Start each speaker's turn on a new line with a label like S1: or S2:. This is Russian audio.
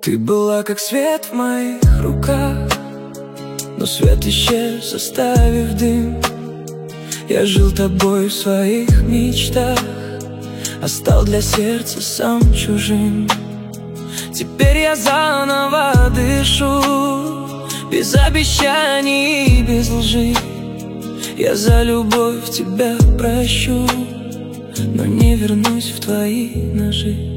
S1: Ты была как свет в моих руках, но свет исчез, оставив дым. Я жил тобой в своих мечтах, а стал для сердца сам чужим. Теперь я заново дышу, без обещаний и без лжи. Я за любовь тебя прощу, но не вернусь в твои ножи.